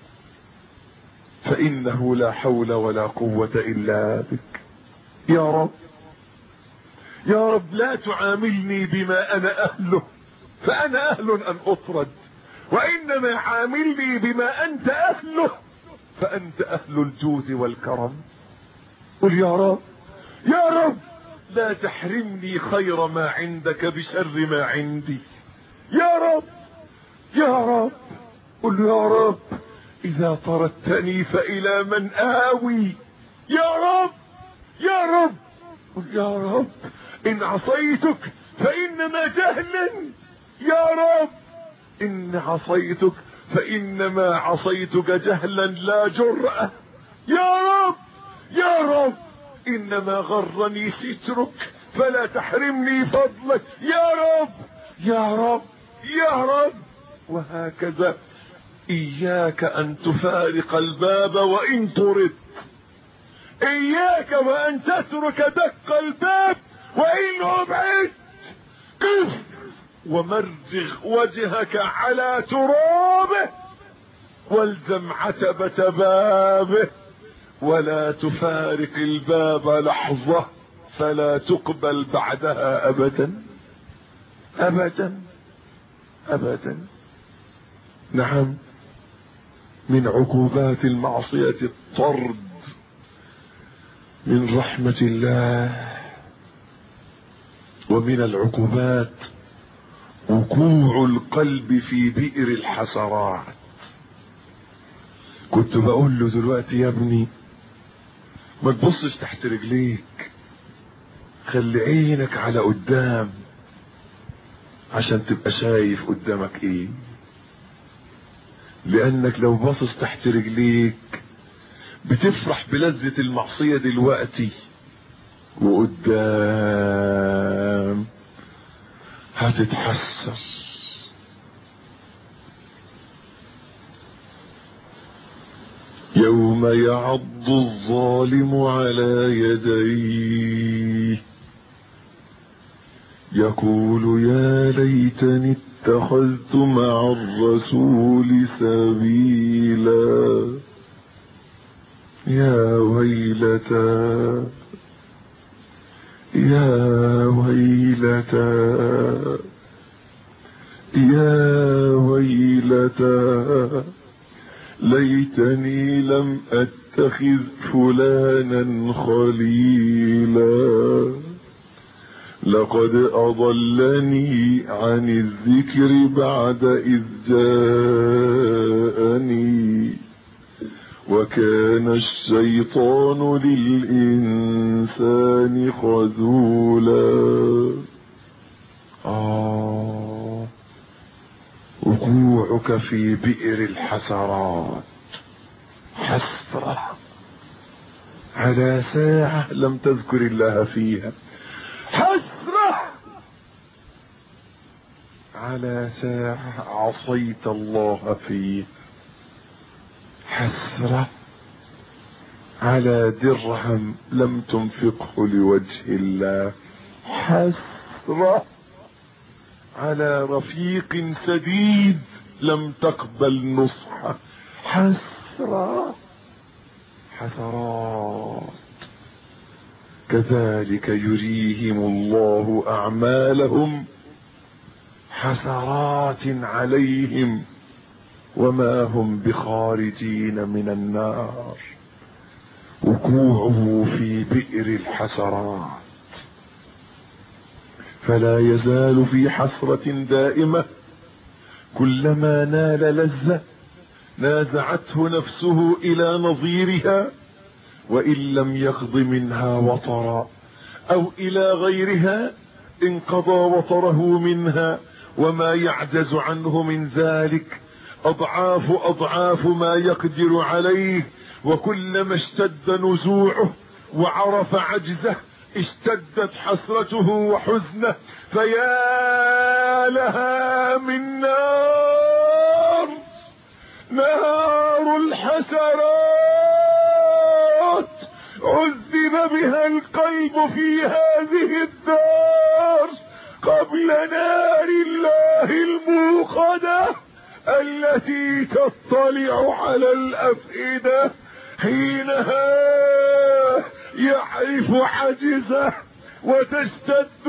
فإنه لا حول ولا قوة إلا بك. يا رب يا رب، لا تعاملني بما أنا أهله، فأنا أهل أن أطرد، وإنما عاملني بما أنت أهله، فأنت أهل الجود والكرم. قل يا رب يا رب، لا تحرمني خير ما عندك بشر ما عندي. يا رب يا رب، قل يا رب إذا طردتني فإلى من آوي؟ يا رب يا رب، قل يا رب إن عصيتك فإنما جهلا، يا رب إن عصيتك فإنما عصيتك جهلا لا جرأة، يا رب يا رب إنما غرني سترك فلا تحرمني فضلك، يا رب يا رب يا رب. وهكذا إياك أن تفارق الباب وإن طرد، إياك وأن تترك دق الباب وإن أبعدت. قف ومرغ وجهك على ترابه والزم عتبة بابه، ولا تفارق الباب لحظة فلا تقبل بعدها أبدا أبدا أبدا. نعم، من عقوبات المعصية الطرد من رحمة الله، ومن العقوبات وقوع القلب في بئر الحسرات. كنت بقول له دلوقتي يا ابني ما تبصش تحت رجليك، خلي عينك على قدام عشان تبقى شايف قدامك ايه، لانك لو باصص تحت رجليك بتفرح بلذة المعصية دلوقتي، وقدام هتتحسر. يوم يعض الظالم على يديه يقول يا ليتني اتخذت مع الرسول سبيلا، يا ويلتى يا ويلتى يا ويلتى ليتني لم أتخذ فلانا خليلا لقد أضلني عن الذكر بعد إذ جاءني وكان الشيطان للإنسان خذولا. وقوعك في بئر الحسرات حسرة على ساعة لم تذكر الله فيها، حسرة على ساعة عصيت الله فيها، حسرة على درهم لم تنفقه لوجه الله، حسرة على رفيق سديد لم تقبل نصحه، حسرة حسرات. كذلك يريهم الله أعمالهم حسرات عليهم وما هم بخارجين من النار. وقوعه في بئر الحسرات فلا يزال في حسرة دائمة، كلما نال لذة نازعته نفسه إلى نظيرها، وإن لم يقض منها وطرا أو إلى غيرها انقضى وطره منها، وما يعجز عنه من ذلك أضعاف ما يقدر عليه. وكلما اشتد نزوعه وعرف عجزه اشتدت حسرته وحزنه. فيا لها من نار الحسرات عذب بها القلب في هذه الدار قبل نار الله الموقدة التي تطلع على الأفئدة. حينها يعرف عجزه وتشتد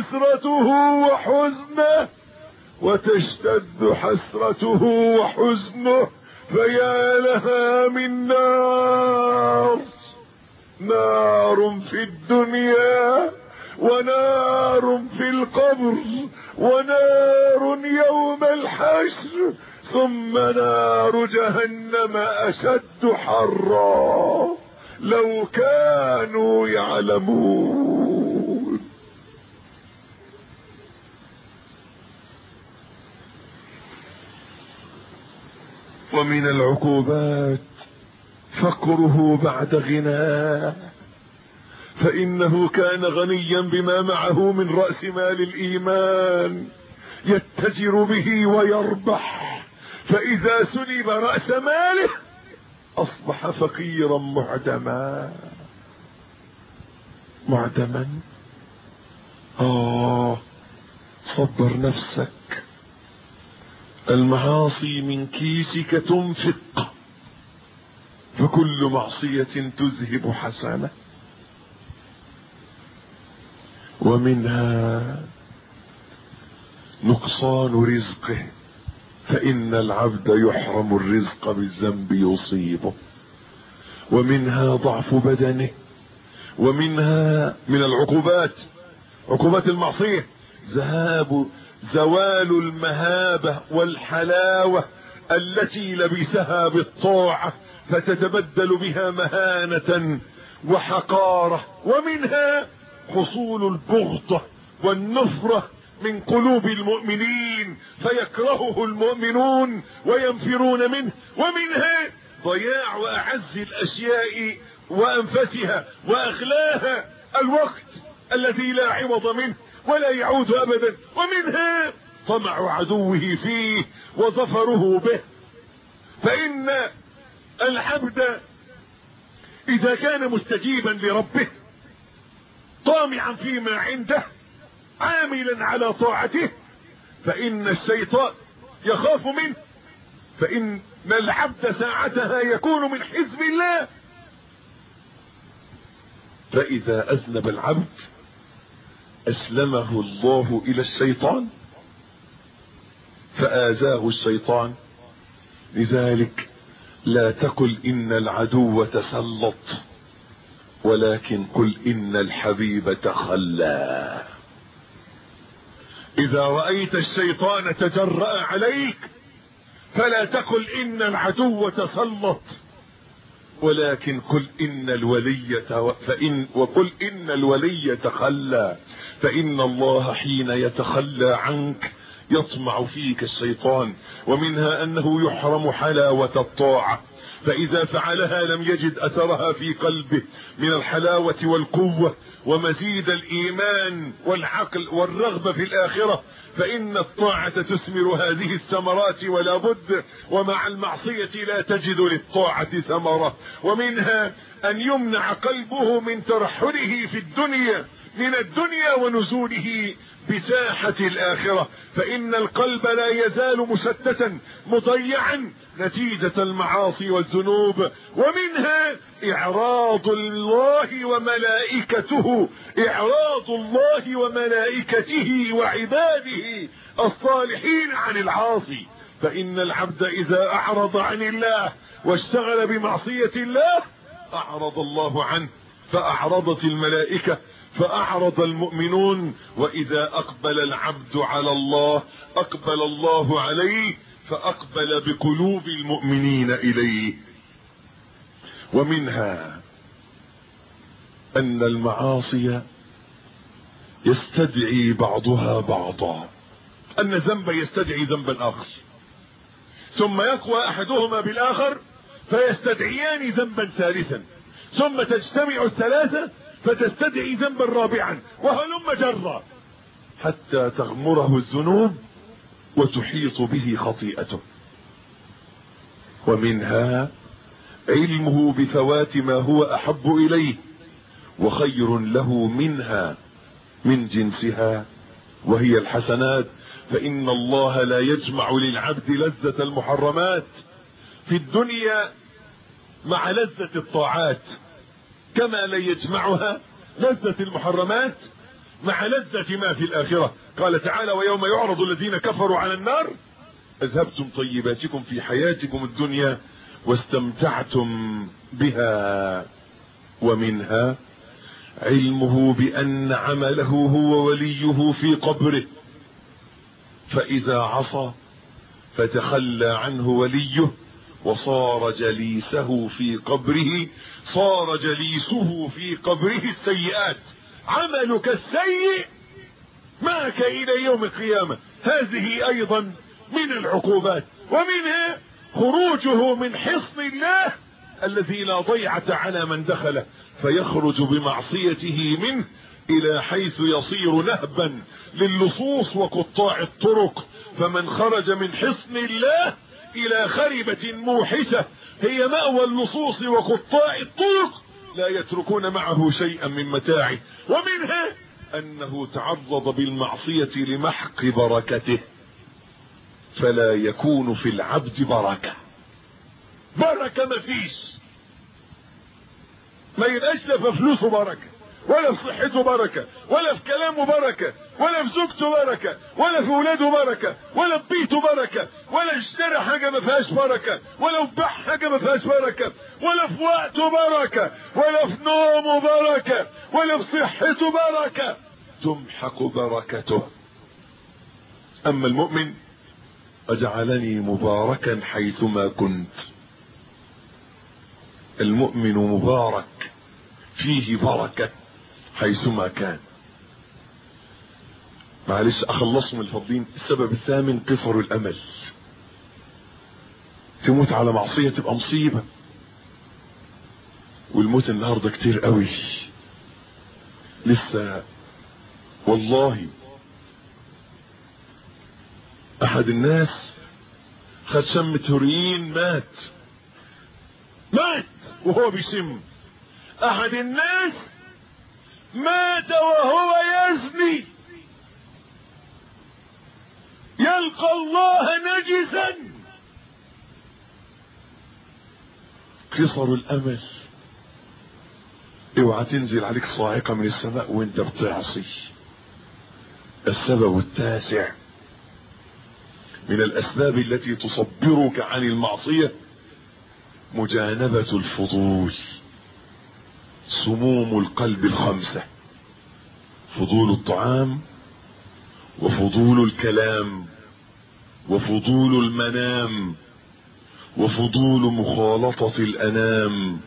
حسرته وحزنه فيا لها من نار في الدنيا ونار في القبر ونار يوم الحشر ثم نار جهنم أشد حرا لو كانوا يعلمون. ومن العقوبات فقره بعد غناه، فإنه كان غنيا بما معه من رأس مال الإيمان يتجر به ويربح، فإذا سلب رأس ماله أصبح فقيرا معدما. صبر نفسك، المعاصي من كيسك تنفق، فكل معصية تذهب حسنة. ومنها نقصان رزقه، فإن العبد يحرم الرزق بالذنب يصيبه. ومنها ضعف بدنه. ومنها من العقوبات عقوبات المعصية زوال المهابة والحلاوة التي لبسها بالطاعة فتتبدل بها مهانة وحقارة. ومنها حصول البغضة والنفرة من قلوب المؤمنين فيكرهه المؤمنون وينفرون منه. ومنها ضياع أعز الأشياء وأنفسها وأغلاها الوقت الذي لا عوض منه ولا يعود أبدا. ومنها طمع عدوه فيه وظفره به، فإن العبد إذا كان مستجيبا لربه طامعا فيما عنده عاملا على طاعته فإن الشيطان يخاف منه، فإن العبد ساعتها يكون من حزب الله. فإذا أذنب العبد أسلمه الله إلى الشيطان فآذاه الشيطان. لذلك لا تقل إن العدو تسلط، ولكن قل إن الحبيب تخلى. إذا رأيت الشيطان تجرأ عليك فلا تقل إن العدو تسلط، ولكن قل إن الولي وقل إن الولي تخلى، فإن الله حين يتخلى عنك يطمع فيك الشيطان. ومنها أنه يحرم حلاوة الطاعة، فإذا فعلها لم يجد أثرها في قلبه من الحلاوة والقوة ومزيد الإيمان والعقل والرغبة في الآخرة، فإن الطاعة تثمر هذه الثمرات ولا بد، ومع المعصية لا تجد للطاعة ثمرة. ومنها أن يمنع قلبه من ترحله في الدنيا من الدنيا ونزوله بساحة الآخرة، فإن القلب لا يزال مشتتا مضيعا نتيجة المعاصي والذنوب. ومنها إعراض الله وملائكته، إعراض الله وملائكته وعباده الصالحين عن العاصي، فإن العبد إذا أعرض عن الله واشتغل بمعصية الله أعرض الله عنه، فأعرضت الملائكة، فأعرض المؤمنون. وإذا أقبل العبد على الله أقبل الله عليه، فأقبل بقلوب المؤمنين إليه. ومنها أن المعاصي يستدعي بعضها بعضا، أن ذنب يستدعي ذنبا آخر، ثم يقوى أحدهما بالآخر فيستدعيان ذنبا ثالثا، ثم تجتمع الثلاثة فتستدعي ذنبا رابعا، وهلم جرا حتى تغمره الذنوب وتحيط به خطيئته. ومنها علمه بفوات ما هو أحب إليه وخير له منها من جنسها، وهي الحسنات، فإن الله لا يجمع للعبد لذة المحرمات في الدنيا مع لذة الطاعات، كما لا يجمعها لذة المحرمات مع لذة ما في الآخرة. قال تعالى: ويوم يعرض الذين كفروا على النار أذهبتم طيباتكم في حياتكم الدنيا واستمتعتم بها. ومنها علمه بأن عمله هو وليه في قبره، فإذا عصى فتخلى عنه وليه وصار جليسه في قبره، صار جليسه في قبره السيئات، عملك السيء معك إلى يوم القيامة، هذه أيضا من العقوبات. ومنها خروجه من حصن الله الذي لا ضيعة على من دخله، فيخرج بمعصيته منه إلى حيث يصير نهبا للصوص وقطاع الطرق. فمن خرج من حصن الله إلى خربة موحشة هي مأوى اللصوص وقطاع الطرق لا يتركون معه شيئا من متاعه. ومنها أنه تعرض بالمعصية لمحق بركته، فلا يكون في العبد بركة مفيش، ما يبقاش لا في فلوسه بركة، ولا في صحته بركة، ولا في كلامه بركة، ولا في زوجته بركة، ولا في ولاده بركة، ولا في بيته بركة، ولا اشترى حاجة ما فيهاش بركة، ولا في باع حاجة ما فيهاش بركة، ولا في وقته بركة، ولا في نومه بركة، ولا في صحته بركة، تمحق بركته. أما المؤمن: أجعلني مباركا حيثما كنت. المؤمن مبارك فيه بركة حيثما كان. معلش أخلصهم الفضلين. السبب الثامن: قصر الأمل. تموت على معصية تبقى مصيبة، والموت النهاردة كتير قوي. لسه والله أحد الناس خد شمة هيروين مات وهو بيشم. أحد الناس مات وهو يزني، يلقى الله نجسا. قصر الأمل. اوعى تنزل عليك صاعقة من السماء وانت بتعصي. السبب التاسع من الأسباب التي تصبرك عن المعصية: مجانبة الفضول. سموم القلب 5: فضول الطعام، وفضول الكلام، وفضول المنام، وفضول مخالطة الأنام،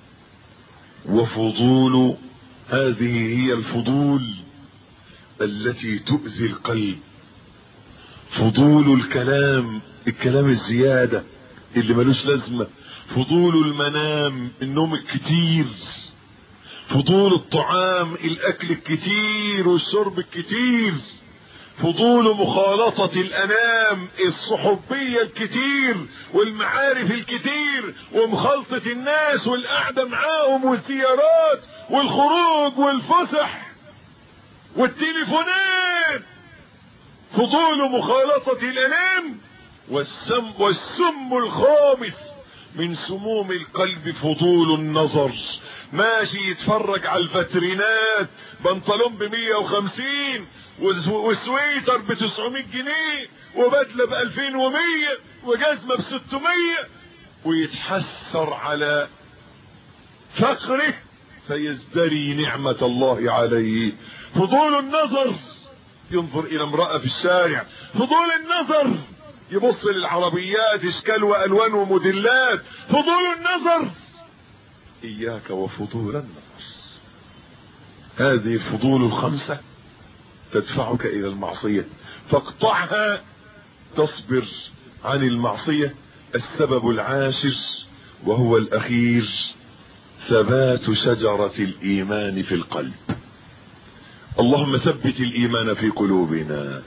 وفضول هذه هي الفضول التي تؤذي القلب. فضول الكلام، الكلام الزيادة اللي ملوش لازمة. فضول المنام، النوم الكتير. فضول الطعام، الأكل الكتير والشرب الكتير. فضول مخالطة الأنام، الصحوبية الكتير والمعارف الكتير ومخالطة الناس والقعدة معاهم والزيارات والخروج والفسح والتليفونات. فضول مخالطة الأنام. والسم الخامس من سموم القلب فضول النظر. ماشي يتفرج على الفاترينات، بنطلون ب150 وسويتر ب900 جنيه وبدله ب2100 وجزمه ب600، ويتحسر على فقره فيزدري نعمة الله عليه. فضول النظر، ينظر الى امرأة في الشارع. فضول النظر، يبص للعربيات اشكال والوان وموديلات. فضول النظر. اياك وفضول النظر. هذه الفضول 5 تدفعك الى المعصية، فاقطعها تصبر عن المعصية. السبب العاشر وهو الاخير: ثبات شجرة الايمان في القلب. اللهم ثبت الايمان في قلوبنا.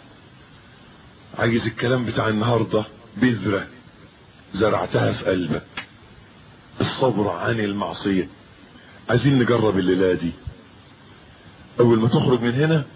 عايز الكلام بتاع النهاردة بذرة زرعتها في قلبك، الصبر عن المعصية. عايزين نجرب الليلة دي. اول ما تخرج من هنا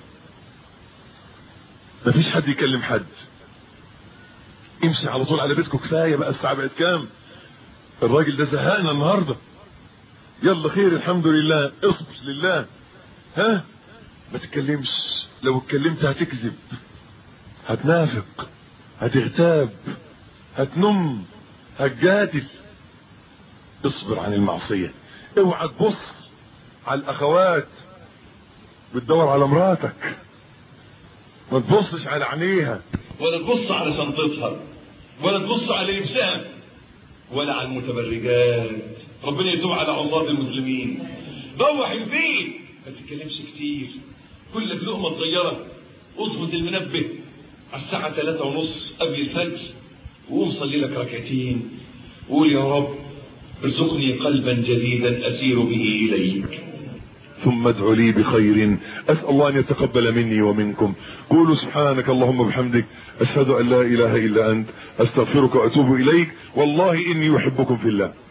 مفيش حد يكلم حد، امشي على طول على بيتكم. كفاية بقى، الساعة بقت كام؟ الراجل ده زهقنا النهاردة. يلا خير الحمد لله، اصبر لله. ها ما تتكلمش، لو اتكلمت هتكذب، هتنافق، هتغتاب، هتنم، هتجادل. اصبر عن المعصية. اوعى تبص على الاخوات بتدور على مراتك، ما تبصش على عينيها، ولا تبص على شنطتها، ولا تبص على لبسها، ولا على المتبرجات. ربنا يتوب على عصاة المسلمين. روح البيت، ما تتكلمش كتير، كلك لقمة صغيرة. اظبط المنبه على الساعة 3:30 قبل الفجر، وقوم صلي لك ركعتين، وقول يا رب ارزقني قلبا جديدا اسير به اليك. ثم ادعوا لي بخير اسال الله ان يتقبل مني ومنكم. قولوا سبحانك اللهم وبحمدك، اشهد ان لا اله الا انت، استغفرك واتوب اليك. والله اني احبكم في الله.